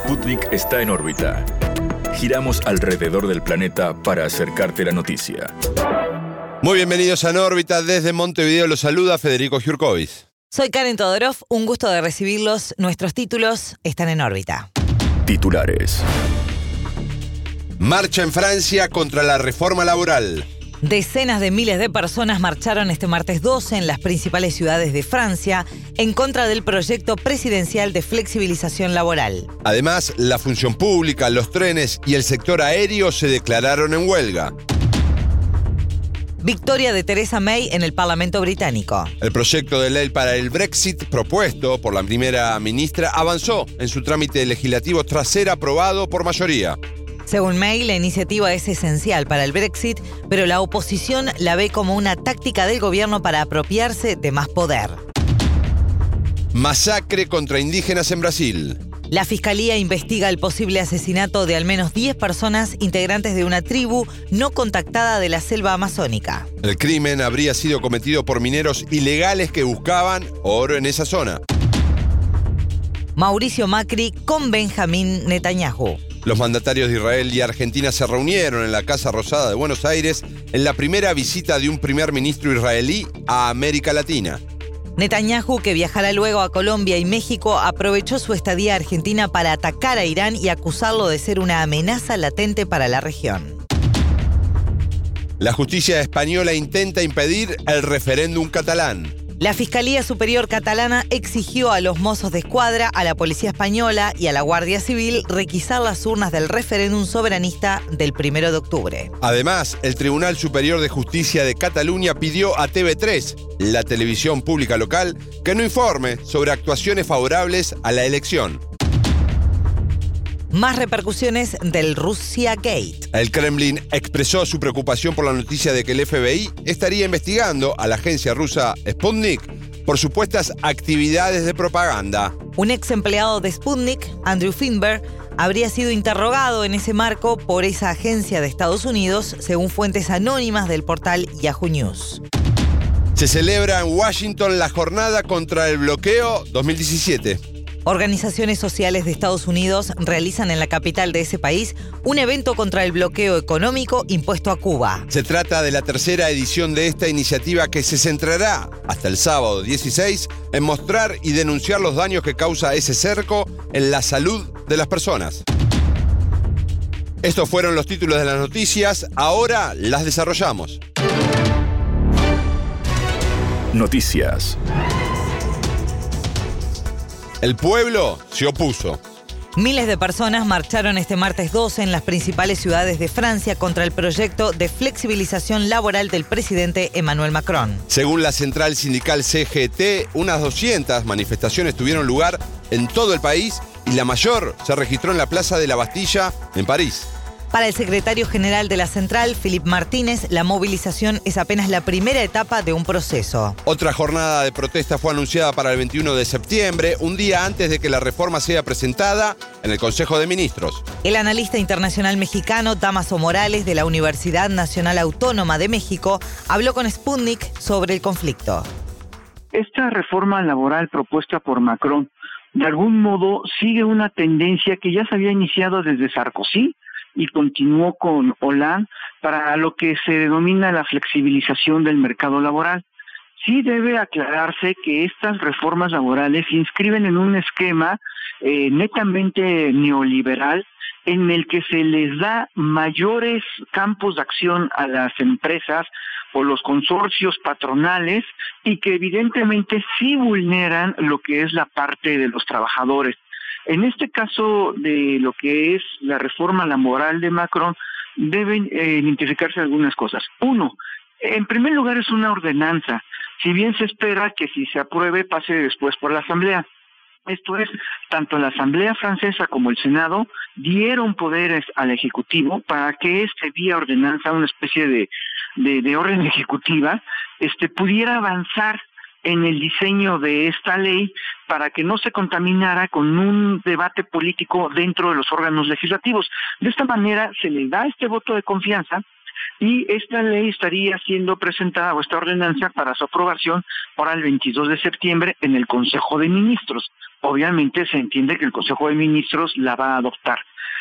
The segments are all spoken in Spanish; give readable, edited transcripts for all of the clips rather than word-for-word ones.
Sputnik está en órbita. Giramos alrededor del planeta para acercarte la noticia. Muy bienvenidos a En órbita. Desde Montevideo los saluda Federico Jurkovic. Soy Karen Todorov, un gusto de recibirlos. Nuestros títulos están en órbita. Titulares. Marcha en Francia contra la reforma laboral. Decenas de miles de personas marcharon este martes 12 en las principales ciudades de Francia en contra del proyecto presidencial de flexibilización laboral. Además, la función pública, los trenes y el sector aéreo se declararon en huelga. Victoria de Theresa May en el Parlamento británico. El proyecto de ley para el Brexit propuesto por la primera ministra avanzó en su trámite legislativo tras ser aprobado por mayoría. Según May, la iniciativa es esencial para el Brexit, pero la oposición la ve como una táctica del gobierno para apropiarse de más poder. Masacre contra indígenas en Brasil. La Fiscalía investiga el posible asesinato de al menos 10 personas integrantes de una tribu no contactada de la selva amazónica. El crimen habría sido cometido por mineros ilegales que buscaban oro en esa zona. Mauricio Macri con Benjamín Netanyahu. Los mandatarios de Israel y Argentina se reunieron en la Casa Rosada de Buenos Aires en la primera visita de un primer ministro israelí a América Latina. Netanyahu, que viajará luego a Colombia y México, aprovechó su estadía argentina para atacar a Irán y acusarlo de ser una amenaza latente para la región. La justicia española intenta impedir el referéndum catalán. La Fiscalía Superior Catalana exigió a los Mossos de Escuadra, a la Policía Española y a la Guardia Civil requisar las urnas del referéndum soberanista del 1 de octubre. Además, el Tribunal Superior de Justicia de Cataluña pidió a TV3, la televisión pública local, que no informe sobre actuaciones favorables a la elección. Más repercusiones del Russia Gate. El Kremlin expresó su preocupación por la noticia de que el FBI estaría investigando a la agencia rusa Sputnik por supuestas actividades de propaganda. Un ex empleado de Sputnik, Andrew Finberg, habría sido interrogado en ese marco por esa agencia de Estados Unidos, según fuentes anónimas del portal Yahoo News. Se celebra en Washington la Jornada contra el Bloqueo 2017. Organizaciones sociales de Estados Unidos realizan en la capital de ese país un evento contra el bloqueo económico impuesto a Cuba. Se trata de la tercera edición de esta iniciativa que se centrará hasta el sábado 16 en mostrar y denunciar los daños que causa ese cerco en la salud de las personas. Estos fueron los títulos de las noticias, ahora las desarrollamos. Noticias. El pueblo se opuso. Miles de personas marcharon este martes 12 en las principales ciudades de Francia contra el proyecto de flexibilización laboral del presidente Emmanuel Macron. Según la central sindical CGT, unas 200 manifestaciones tuvieron lugar en todo el país y la mayor se registró en la Plaza de la Bastilla, en París. Para el secretario general de la central, Philippe Martínez, la movilización es apenas la primera etapa de un proceso. Otra jornada de protesta fue anunciada para el 21 de septiembre, un día antes de que la reforma sea presentada en el Consejo de Ministros. El analista internacional mexicano Damaso Morales, de la Universidad Nacional Autónoma de México, habló con Sputnik sobre el conflicto. Esta reforma laboral propuesta por Macron, de algún modo, sigue una tendencia que ya se había iniciado desde Sarkozy y continuó con Hollande para lo que se denomina la flexibilización del mercado laboral. Sí debe aclararse que estas reformas laborales se inscriben en un esquema netamente neoliberal en el que se les da mayores campos de acción a las empresas por los consorcios patronales y que evidentemente sí vulneran lo que es la parte de los trabajadores. En este caso de lo que es la reforma laboral de Macron, deben identificarse algunas cosas. Uno, en primer lugar es una ordenanza, si bien se espera que si se apruebe pase después por la Asamblea. Esto es, tanto la Asamblea francesa como el Senado dieron poderes al Ejecutivo para que vía ordenanza, una especie de orden ejecutiva, pudiera avanzar en el diseño de esta ley para que no se contaminara con un debate político dentro de los órganos legislativos. De esta manera se le da este voto de confianza Y esta ley estaría siendo presentada, o esta ordenanza, para su aprobación para el 22 de septiembre en el Consejo de Ministros. Obviamente se entiende que el Consejo de Ministros la va a adoptar.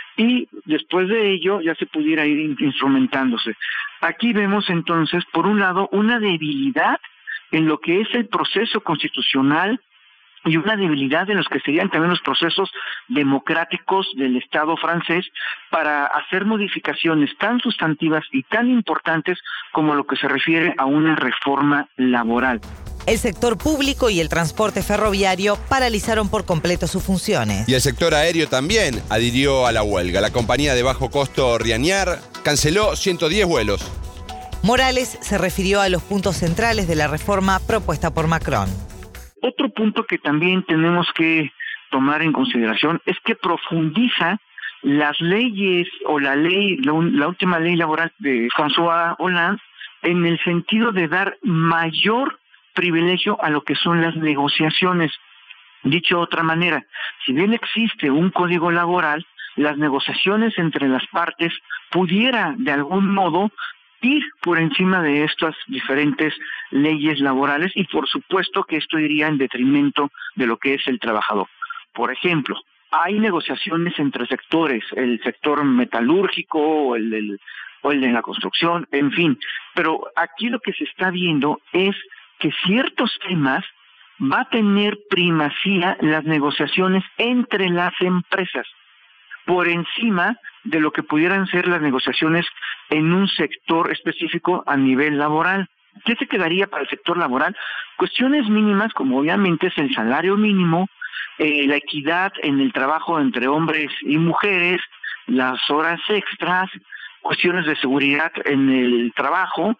Y después de ello ya se pudiera ir instrumentándose. Aquí vemos entonces, por un lado, una debilidad en lo que es el proceso constitucional y una debilidad en los que serían también los procesos democráticos del Estado francés para hacer modificaciones tan sustantivas y tan importantes como lo que se refiere a una reforma laboral. El sector público y el transporte ferroviario paralizaron por completo sus funciones. Y el sector aéreo también adhirió a la huelga. La compañía de bajo costo Ryanair canceló 110 vuelos. Morales se refirió a los puntos centrales de la reforma propuesta por Macron. Otro punto que también tenemos que tomar en consideración es que profundiza las leyes o la última ley laboral de François Hollande en el sentido de dar mayor privilegio a lo que son las negociaciones. Dicho de otra manera, si bien existe un código laboral, las negociaciones entre las partes pudiera de algún modo ir por encima de estas diferentes leyes laborales y por supuesto que esto iría en detrimento de lo que es el trabajador. Por ejemplo, hay negociaciones entre sectores, el sector metalúrgico o el de la construcción, en fin, pero aquí lo que se está viendo es que ciertos temas va a tener primacía las negociaciones entre las empresas por encima de lo que pudieran ser las negociaciones en un sector específico a nivel laboral. ¿Qué se quedaría para el sector laboral? Cuestiones mínimas como obviamente es el salario mínimo, la equidad en el trabajo entre hombres y mujeres, las horas extras, cuestiones de seguridad en el trabajo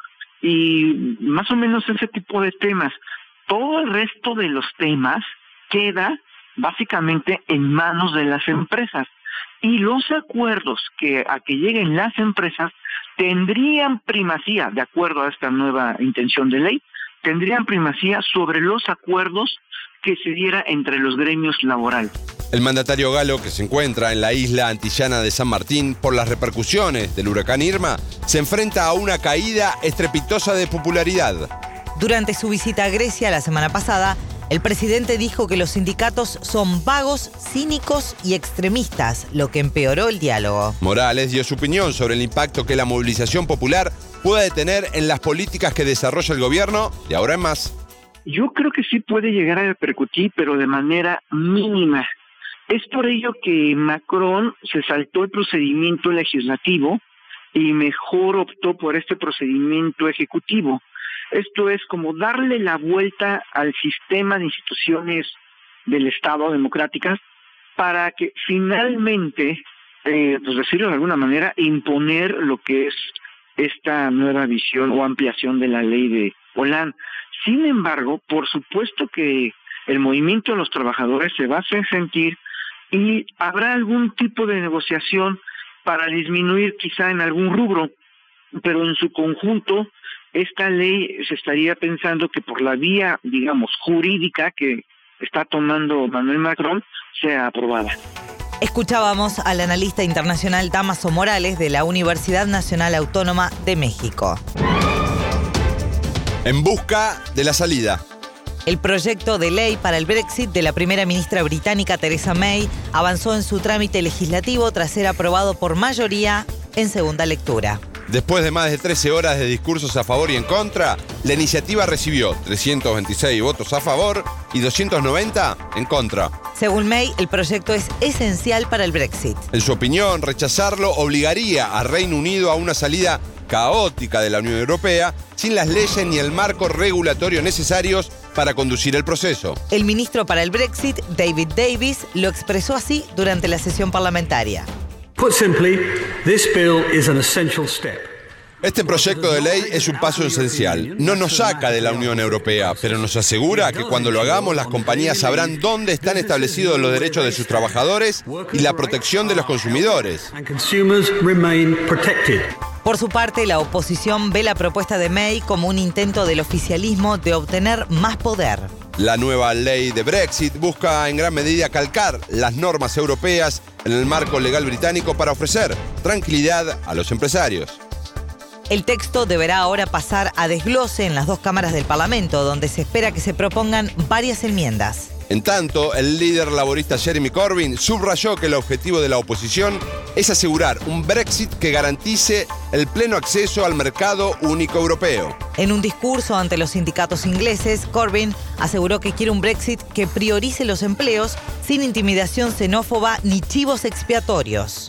y más o menos ese tipo de temas. Todo el resto de los temas queda básicamente en manos de las empresas. Y los acuerdos a que lleguen las empresas tendrían primacía, de acuerdo a esta nueva intención de ley, tendrían primacía sobre los acuerdos que se diera entre los gremios laborales. El mandatario galo, que se encuentra en la isla antillana de San Martín por las repercusiones del huracán Irma, se enfrenta a una caída estrepitosa de popularidad. Durante su visita a Grecia la semana pasada, el presidente dijo que los sindicatos son vagos, cínicos y extremistas, lo que empeoró el diálogo. Morales dio su opinión sobre el impacto que la movilización popular puede tener en las políticas que desarrolla el gobierno de ahora en más. Yo creo que sí puede llegar a repercutir, pero de manera mínima. Es por ello que Macron se saltó el procedimiento legislativo y mejor optó por este procedimiento ejecutivo. Esto es como darle la vuelta al sistema de instituciones del Estado democráticas para que finalmente, pues decirlo de alguna manera, imponer lo que es esta nueva visión o ampliación de la ley de Hollande. Sin embargo, por supuesto que el movimiento de los trabajadores se va a hacer sentir y habrá algún tipo de negociación para disminuir quizá en algún rubro, pero en su conjunto esta ley se estaría pensando que por la vía, digamos, jurídica que está tomando Manuel Macron sea aprobada. Escuchábamos al analista internacional Dámaso Morales de la Universidad Nacional Autónoma de México. En busca de la salida. El proyecto de ley para el Brexit de la primera ministra británica Theresa May avanzó en su trámite legislativo tras ser aprobado por mayoría en segunda lectura. Después de más de 13 horas de discursos a favor y en contra, la iniciativa recibió 326 votos a favor y 290 en contra. Según May, el proyecto es esencial para el Brexit. En su opinión, rechazarlo obligaría a Reino Unido a una salida caótica de la Unión Europea sin las leyes ni el marco regulatorio necesarios para conducir el proceso. El ministro para el Brexit, David Davis, lo expresó así durante la sesión parlamentaria. Put simply, this bill is an essential step. Este proyecto de ley es un paso esencial. No nos saca de la Unión Europea, pero nos asegura que cuando lo hagamos las compañías sabrán dónde están establecidos los derechos de sus trabajadores y la protección de los consumidores. Por su parte, la oposición ve la propuesta de May como un intento del oficialismo de obtener más poder. La nueva ley de Brexit busca en gran medida calcar las normas europeas en el marco legal británico para ofrecer tranquilidad a los empresarios. El texto deberá ahora pasar a desglose en las 2 cámaras del Parlamento, donde se espera que se propongan varias enmiendas. En tanto, el líder laborista Jeremy Corbyn subrayó que el objetivo de la oposición es asegurar un Brexit que garantice el pleno acceso al mercado único europeo. En un discurso ante los sindicatos ingleses, Corbyn aseguró que quiere un Brexit que priorice los empleos sin intimidación xenófoba ni chivos expiatorios.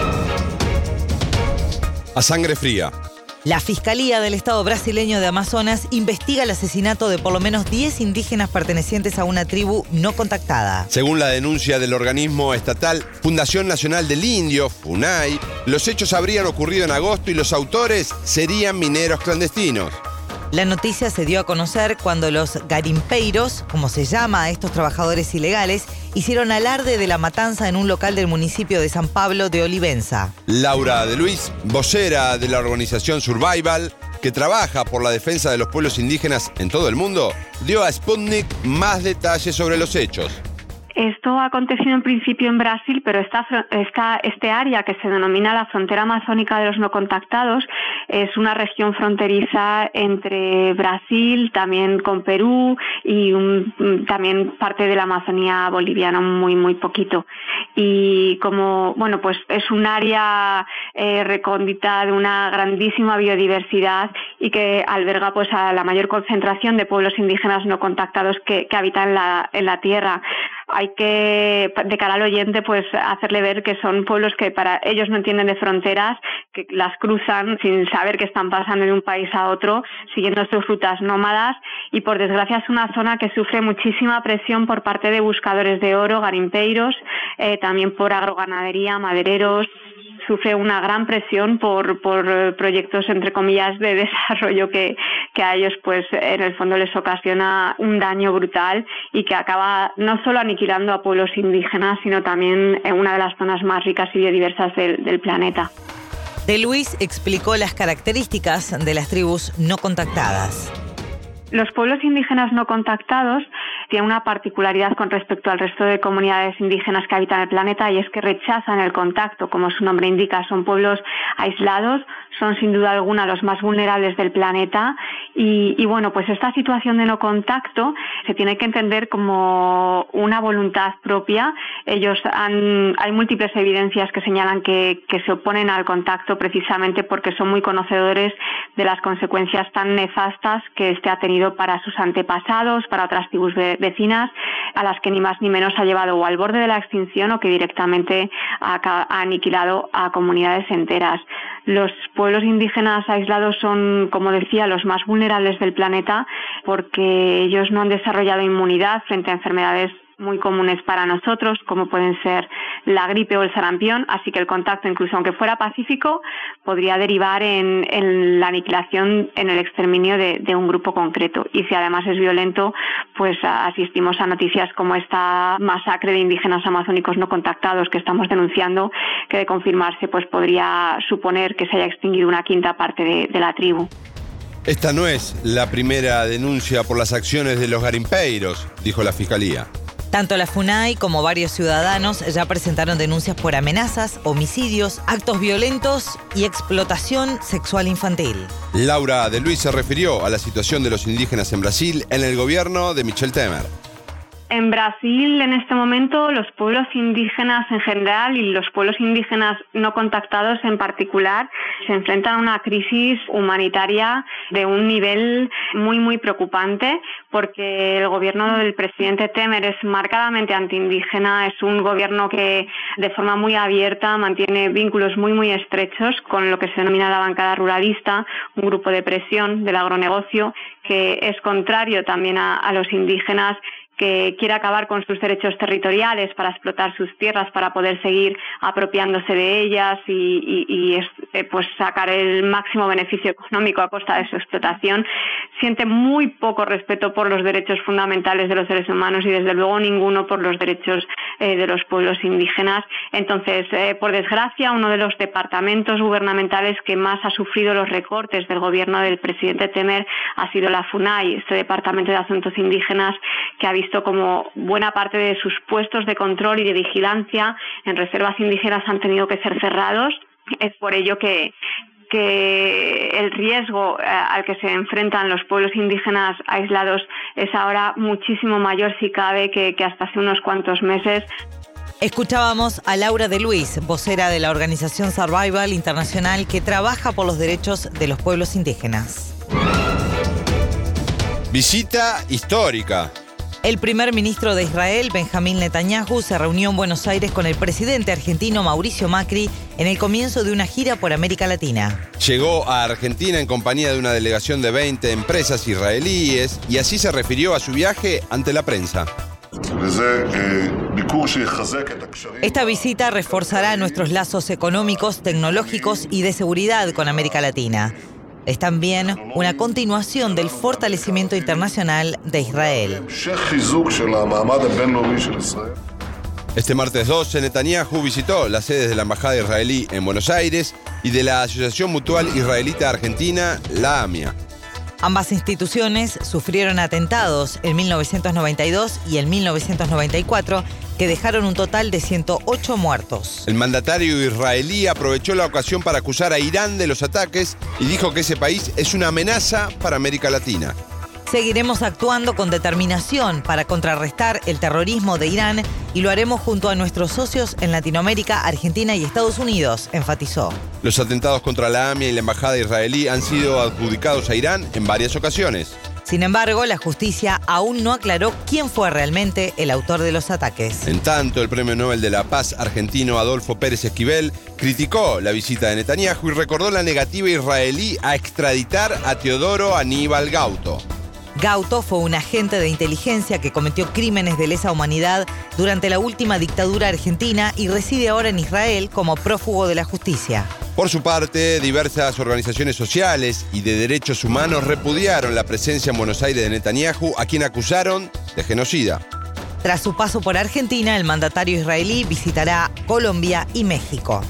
A sangre fría. La Fiscalía del Estado brasileño de Amazonas investiga el asesinato de por lo menos 10 indígenas pertenecientes a una tribu no contactada. Según la denuncia del organismo estatal Fundación Nacional del Indio, FUNAI, los hechos habrían ocurrido en agosto y los autores serían mineros clandestinos. La noticia se dio a conocer cuando los garimpeiros, como se llama a estos trabajadores ilegales, hicieron alarde de la matanza en un local del municipio de San Pablo de Olivenza. Laura de Luis, vocera de la organización Survival, que trabaja por la defensa de los pueblos indígenas en todo el mundo, dio a Sputnik más detalles sobre los hechos. Esto ha acontecido en principio en Brasil, pero este área que se denomina la frontera amazónica de los no contactados es una región fronteriza entre Brasil, también con Perú y también parte de la Amazonía boliviana, muy poquito. Y como, pues es un área recóndita de una grandísima biodiversidad y que alberga pues a la mayor concentración de pueblos indígenas no contactados que habitan en la tierra. Hay que, de cara al oyente, pues hacerle ver que son pueblos que para ellos no entienden de fronteras, que las cruzan sin saber qué están pasando de un país a otro, siguiendo sus rutas nómadas, y por desgracia es una zona que sufre muchísima presión por parte de buscadores de oro, garimpeiros, también por agroganadería, madereros. Sufre una gran presión por proyectos, entre comillas, de desarrollo que a ellos, pues, en el fondo les ocasiona un daño brutal y que acaba no solo aniquilando a pueblos indígenas, sino también en una de las zonas más ricas y biodiversas del planeta. De Luis explicó las características de las tribus no contactadas. Los pueblos indígenas no contactados tienen una particularidad con respecto al resto de comunidades indígenas que habitan el planeta, y es que rechazan el contacto. Como su nombre indica, son pueblos aislados, son sin duda alguna los más vulnerables del planeta y pues esta situación de no contacto se tiene que entender como una voluntad propia. Hay múltiples evidencias que señalan que se oponen al contacto precisamente porque son muy conocedores de las consecuencias tan nefastas que este ha tenido para sus antepasados, para otras tribus vecinas, a las que ni más ni menos ha llevado o al borde de la extinción o que directamente ha aniquilado a comunidades enteras. Los pueblos indígenas aislados son, como decía, los más vulnerables del planeta porque ellos no han desarrollado inmunidad frente a enfermedades muy comunes para nosotros, como pueden ser la gripe o el sarampión, así que el contacto, incluso aunque fuera pacífico, podría derivar en la aniquilación, en el exterminio de un grupo concreto. Y si además es violento, pues asistimos a noticias como esta masacre de indígenas amazónicos no contactados que estamos denunciando, que de confirmarse pues podría suponer que se haya extinguido una quinta parte de la tribu. Esta no es la primera denuncia por las acciones de los garimpeiros, dijo la Fiscalía. Tanto la FUNAI como varios ciudadanos ya presentaron denuncias por amenazas, homicidios, actos violentos y explotación sexual infantil. Laura de Luis se refirió a la situación de los indígenas en Brasil en el gobierno de Michel Temer. En Brasil, en este momento, los pueblos indígenas en general y los pueblos indígenas no contactados en particular se enfrentan a una crisis humanitaria de un nivel muy preocupante, porque el gobierno del presidente Temer es marcadamente antiindígena, es un gobierno que de forma muy abierta mantiene vínculos muy estrechos con lo que se denomina la bancada ruralista, un grupo de presión del agronegocio que es contrario también a los indígenas, que quiere acabar con sus derechos territoriales para explotar sus tierras, para poder seguir apropiándose de ellas y pues sacar el máximo beneficio económico a costa de su explotación. Siente muy poco respeto por los derechos fundamentales de los seres humanos y desde luego ninguno por los derechos de los pueblos indígenas. Entonces, por desgracia, uno de los departamentos gubernamentales que más ha sufrido los recortes del gobierno del presidente Temer ha sido la FUNAI, este departamento de asuntos indígenas, que ha visto como buena parte de sus puestos de control y de vigilancia en reservas indígenas han tenido que ser cerrados. Es por ello que que el riesgo al que se enfrentan los pueblos indígenas aislados es ahora muchísimo mayor, si cabe, que hasta hace unos cuantos meses. Escuchábamos a Laura de Luis, vocera de la organización Survival Internacional que trabaja por los derechos de los pueblos indígenas. Visita histórica. El primer ministro de Israel, Benjamín Netanyahu, se reunió en Buenos Aires con el presidente argentino Mauricio Macri en el comienzo de una gira por América Latina. Llegó a Argentina en compañía de una delegación de 20 empresas israelíes y así se refirió a su viaje ante la prensa. Esta visita reforzará nuestros lazos económicos, tecnológicos y de seguridad con América Latina. Es también una continuación del fortalecimiento internacional de Israel. Este martes 12, Netanyahu visitó las sedes de la Embajada israelí en Buenos Aires y de la Asociación Mutual Israelita Argentina, la AMIA. Ambas instituciones sufrieron atentados en 1992 y en 1994 que dejaron un total de 108 muertos. El mandatario israelí aprovechó la ocasión para acusar a Irán de los ataques y dijo que ese país es una amenaza para América Latina. Seguiremos actuando con determinación para contrarrestar el terrorismo de Irán y lo haremos junto a nuestros socios en Latinoamérica, Argentina y Estados Unidos, enfatizó. Los atentados contra la AMIA y la Embajada israelí han sido adjudicados a Irán en varias ocasiones. Sin embargo, la justicia aún no aclaró quién fue realmente el autor de los ataques. En tanto, el Premio Nobel de la Paz argentino Adolfo Pérez Esquivel criticó la visita de Netanyahu y recordó la negativa israelí a extraditar a Teodoro Aníbal Gauto. Gauto fue un agente de inteligencia que cometió crímenes de lesa humanidad durante la última dictadura argentina y reside ahora en Israel como prófugo de la justicia. Por su parte, diversas organizaciones sociales y de derechos humanos repudiaron la presencia en Buenos Aires de Netanyahu, a quien acusaron de genocida. Tras su paso por Argentina, el mandatario israelí visitará Colombia y México.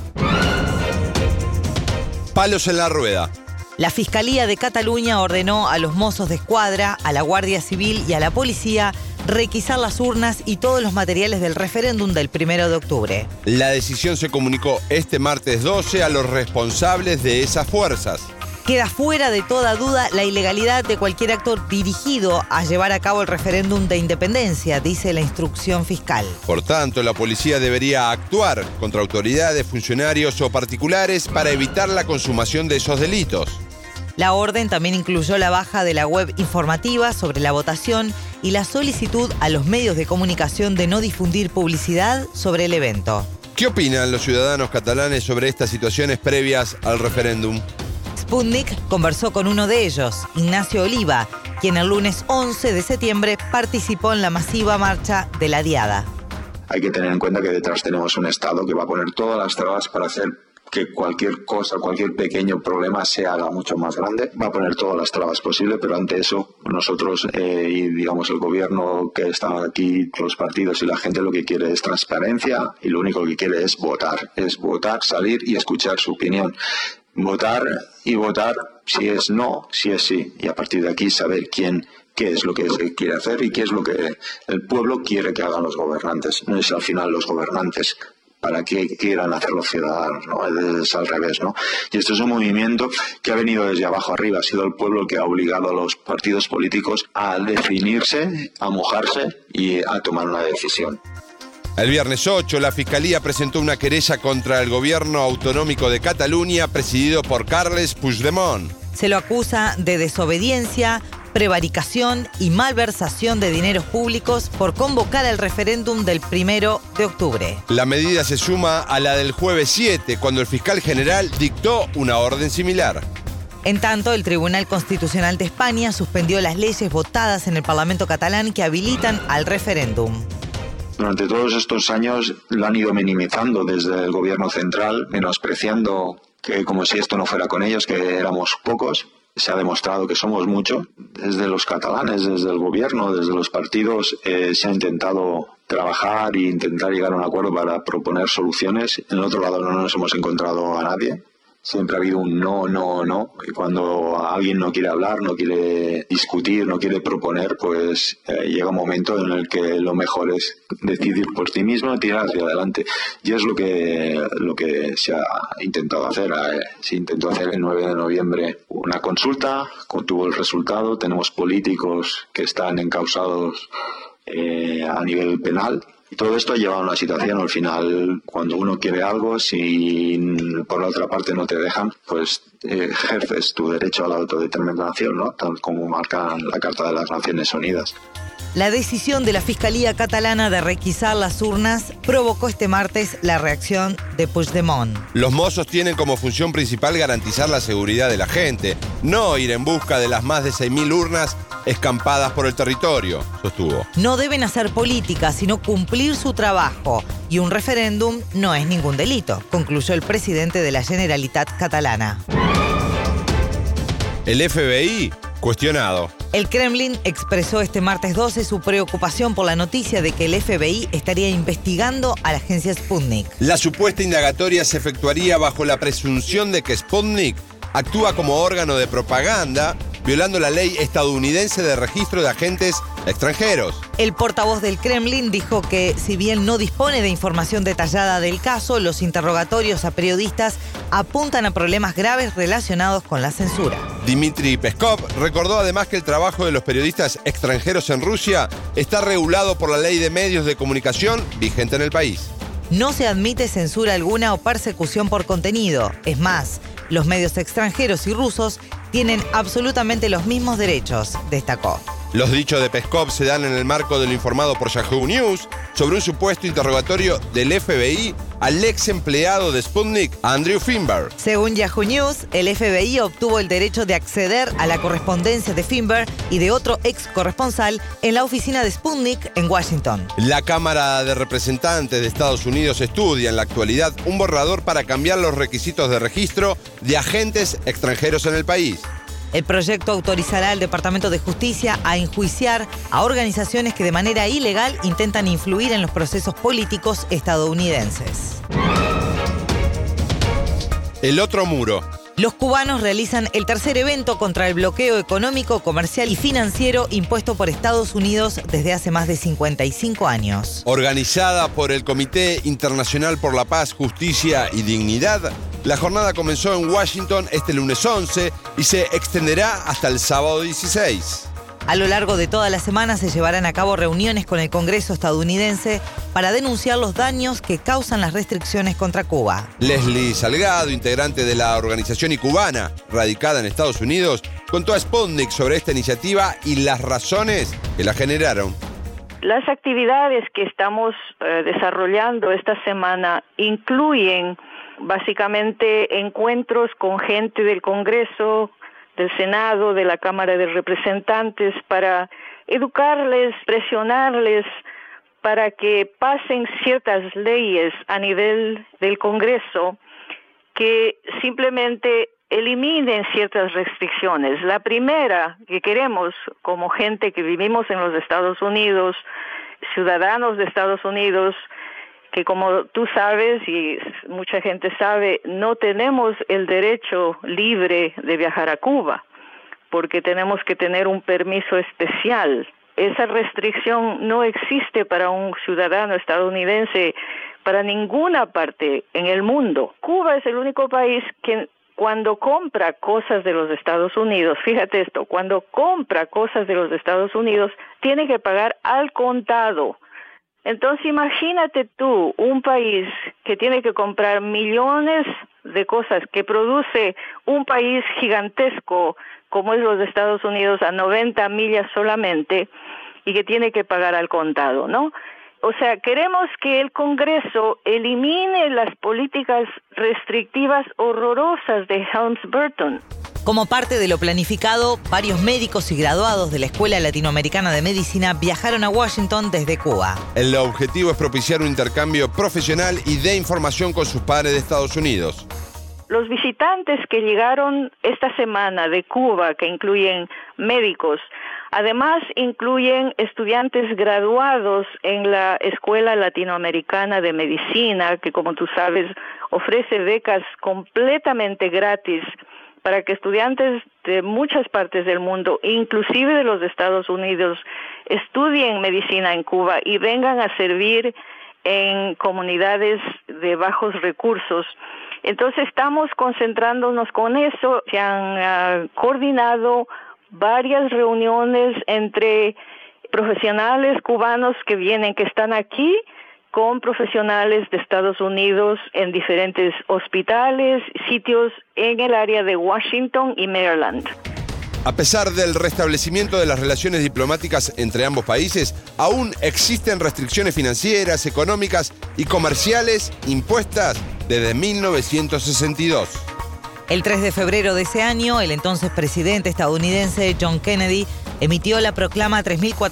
Palos en la rueda. La Fiscalía de Cataluña ordenó a los mozos de escuadra, a la Guardia Civil y a la policía requisar las urnas y todos los materiales del referéndum del 1 de octubre. La decisión se comunicó este martes 12 a los responsables de esas fuerzas. Queda fuera de toda duda la ilegalidad de cualquier acto dirigido a llevar a cabo el referéndum de independencia, dice la instrucción fiscal. Por tanto, la policía debería actuar contra autoridades, funcionarios o particulares para evitar la consumación de esos delitos. La orden también incluyó la baja de la web informativa sobre la votación y la solicitud a los medios de comunicación de no difundir publicidad sobre el evento. ¿Qué opinan los ciudadanos catalanes sobre estas situaciones previas al referéndum? Sputnik conversó con uno de ellos, Ignacio Oliva, quien el lunes 11 de septiembre participó en la masiva marcha de la Diada. Hay que tener en cuenta que detrás tenemos un Estado que va a poner todas las trabas para hacer que cualquier cosa, cualquier pequeño problema se haga mucho más grande. Va a poner todas las trabas posibles, pero ante eso nosotros y digamos el gobierno que está aquí, los partidos y la gente lo que quiere es transparencia y lo único que quiere es votar, salir y escuchar su opinión. Votar y votar si es no, si es sí, y a partir de aquí saber qué es lo que se quiere hacer y qué es lo que el pueblo quiere que hagan los gobernantes. No es al final los gobernantes para que quieran hacer los ciudadanos, ¿no? Es al revés, ¿no? Y esto es un movimiento que ha venido desde abajo arriba, ha sido el pueblo el que ha obligado a los partidos políticos a definirse, a mojarse y a tomar una decisión. El viernes 8, la Fiscalía presentó una querella contra el gobierno autonómico de Cataluña, presidido por Carles Puigdemont. Se lo acusa de desobediencia, prevaricación y malversación de dineros públicos por convocar el referéndum del 1 de octubre. La medida se suma a la del jueves 7, cuando el fiscal general dictó una orden similar. En tanto, el Tribunal Constitucional de España suspendió las leyes votadas en el Parlamento catalán que habilitan al referéndum. Durante todos estos años lo han ido minimizando desde el gobierno central, menospreciando que como si esto no fuera con ellos, que éramos pocos. Se ha demostrado que somos muchos. Desde los catalanes, desde el gobierno, desde los partidos, se ha intentado trabajar e intentar llegar a un acuerdo para proponer soluciones. En el otro lado no nos hemos encontrado a nadie. Siempre ha habido un no, no, no. Y cuando alguien no quiere hablar, no quiere discutir, no quiere proponer, pues llega un momento en el que lo mejor es decidir por ti mismo y tirar hacia adelante. Y es lo que se ha intentado hacer. Se intentó hacer el 9 de noviembre una consulta, tuvo el resultado. Tenemos políticos que están encausados a nivel penal. Y todo esto ha llevado a una situación, al final, cuando uno quiere algo, si por la otra parte no te dejan, pues ejerces tu derecho a la autodeterminación, ¿no? Tal como marca la Carta de las Naciones Unidas. La decisión de la Fiscalía catalana de requisar las urnas provocó este martes la reacción de Puigdemont. Los Mossos tienen como función principal garantizar la seguridad de la gente, no ir en busca de las más de 6.000 urnas escampadas por el territorio, sostuvo. No deben hacer política, sino cumplir su trabajo. Y un referéndum no es ningún delito, concluyó el presidente de la Generalitat catalana. El FBI, cuestionado. El Kremlin expresó este martes 12 su preocupación por la noticia de que el FBI estaría investigando a la agencia Sputnik. La supuesta indagatoria se efectuaría bajo la presunción de que Sputnik actúa como órgano de propaganda, violando la ley estadounidense de registro de agentes extranjeros. El portavoz del Kremlin dijo que, si bien no dispone de información detallada del caso, los interrogatorios a periodistas apuntan a problemas graves relacionados con la censura. Dmitry Peskov recordó además que el trabajo de los periodistas extranjeros en Rusia está regulado por la ley de medios de comunicación vigente en el país. No se admite censura alguna o persecución por contenido. Es más, los medios extranjeros y rusos tienen absolutamente los mismos derechos, destacó. Los dichos de Peskov se dan en el marco de lo informado por Yahoo News sobre un supuesto interrogatorio del FBI al ex empleado de Sputnik, Andrew Finberg. Según Yahoo News, el FBI obtuvo el derecho de acceder a la correspondencia de Finberg y de otro ex corresponsal en la oficina de Sputnik en Washington. La Cámara de Representantes de Estados Unidos estudia en la actualidad un borrador para cambiar los requisitos de registro de agentes extranjeros en el país. El proyecto autorizará al Departamento de Justicia a enjuiciar a organizaciones que de manera ilegal intentan influir en los procesos políticos estadounidenses. El otro muro. Los cubanos realizan el tercer evento contra el bloqueo económico, comercial y financiero impuesto por Estados Unidos desde hace más de 55 años. Organizada por el Comité Internacional por la Paz, Justicia y Dignidad, la jornada comenzó en Washington este lunes 11 y se extenderá hasta el sábado 16. A lo largo de toda la semana se llevarán a cabo reuniones con el Congreso estadounidense para denunciar los daños que causan las restricciones contra Cuba. Leslie Salgado, integrante de la organización icubana radicada en Estados Unidos, contó a Sputnik sobre esta iniciativa y las razones que la generaron. Las actividades que estamos desarrollando esta semana incluyen básicamente encuentros con gente del Congreso, del Senado, de la Cámara de Representantes, para educarles, presionarles para que pasen ciertas leyes a nivel del Congreso que simplemente eliminen ciertas restricciones. La primera que queremos, como gente que vivimos en los Estados Unidos, ciudadanos de Estados Unidos, que como tú sabes y mucha gente sabe, no tenemos el derecho libre de viajar a Cuba, porque tenemos que tener un permiso especial. Esa restricción no existe para un ciudadano estadounidense para ninguna parte en el mundo. Cuba es el único país que cuando compra cosas de los Estados Unidos, fíjate esto, cuando compra cosas de los Estados Unidos, tiene que pagar al contado. Entonces imagínate tú, un país que tiene que comprar millones de cosas que produce un país gigantesco como es los Estados Unidos a 90 millas solamente y que tiene que pagar al contado, ¿no? O sea, queremos que el Congreso elimine las políticas restrictivas horrorosas de Helms-Burton. Como parte de lo planificado, varios médicos y graduados de la Escuela Latinoamericana de Medicina viajaron a Washington desde Cuba. El objetivo es propiciar un intercambio profesional y de información con sus pares de Estados Unidos. Los visitantes que llegaron esta semana de Cuba, que incluyen médicos, Además, incluyen estudiantes graduados en la Escuela Latinoamericana de Medicina, que como tú sabes, ofrece becas completamente gratis para que estudiantes de muchas partes del mundo, inclusive de los Estados Unidos, estudien medicina en Cuba y vengan a servir en comunidades de bajos recursos. Entonces estamos concentrándonos con eso. Se han coordinado varias reuniones entre profesionales cubanos que están aquí, con profesionales de Estados Unidos en diferentes hospitales, sitios en el área de Washington y Maryland. A pesar del restablecimiento de las relaciones diplomáticas entre ambos países, aún existen restricciones financieras, económicas y comerciales impuestas desde 1962. El 3 de febrero de ese año, el entonces presidente estadounidense John Kennedy emitió la proclama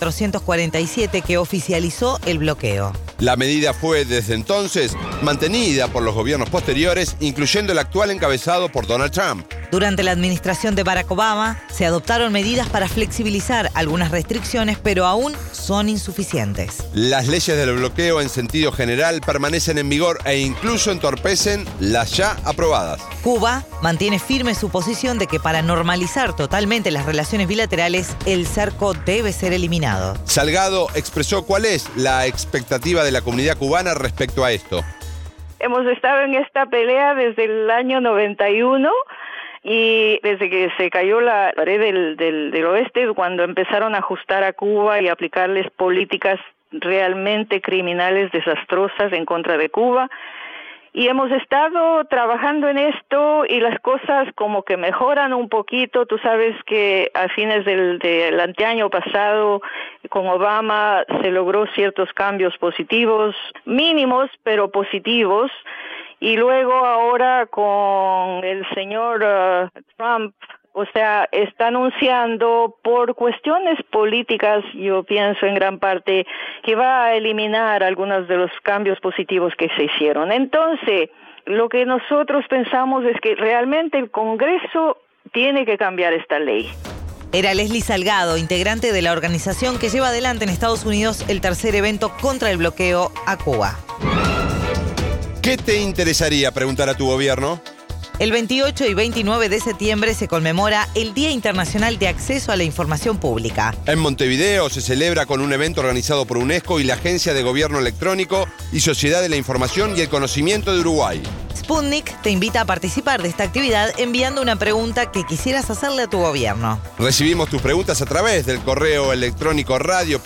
3447 que oficializó el bloqueo. La medida fue desde entonces mantenida por los gobiernos posteriores, incluyendo el actual encabezado por Donald Trump. Durante la administración de Barack Obama, se adoptaron medidas para flexibilizar algunas restricciones, pero aún son insuficientes. Las leyes del bloqueo en sentido general permanecen en vigor e incluso entorpecen las ya aprobadas. Cuba mantiene firme su posición de que para normalizar totalmente las relaciones bilaterales, el cerco debe ser eliminado. Salgado expresó cuál es la expectativa de la comunidad cubana respecto a esto. Hemos estado en esta pelea desde el año 91 y desde que se cayó la pared del oeste, cuando empezaron a ajustar a Cuba y aplicarles políticas realmente criminales, desastrosas en contra de Cuba. Y hemos estado trabajando en esto y las cosas como que mejoran un poquito. Tú sabes que a fines del anteaño pasado con Obama se logró ciertos cambios positivos, mínimos pero positivos. Y luego ahora con el señor Trump, o sea, está anunciando por cuestiones políticas, yo pienso en gran parte, que va a eliminar algunos de los cambios positivos que se hicieron. Entonces, lo que nosotros pensamos es que realmente el Congreso tiene que cambiar esta ley. Era Leslie Salgado, integrante de la organización que lleva adelante en Estados Unidos el tercer evento contra el bloqueo a Cuba. ¿Qué te interesaría preguntar a tu gobierno? El 28 y 29 de septiembre se conmemora el Día Internacional de Acceso a la Información Pública. En Montevideo se celebra con un evento organizado por UNESCO y la Agencia de Gobierno Electrónico y Sociedad de la Información y el Conocimiento de Uruguay. Sputnik te invita a participar de esta actividad enviando una pregunta que quisieras hacerle a tu gobierno. Recibimos tus preguntas a través del correo electrónico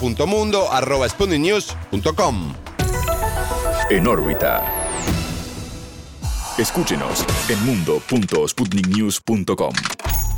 radio.mundo@sputniknews.com. En órbita. Escúchenos en mundo.sputniknews.com.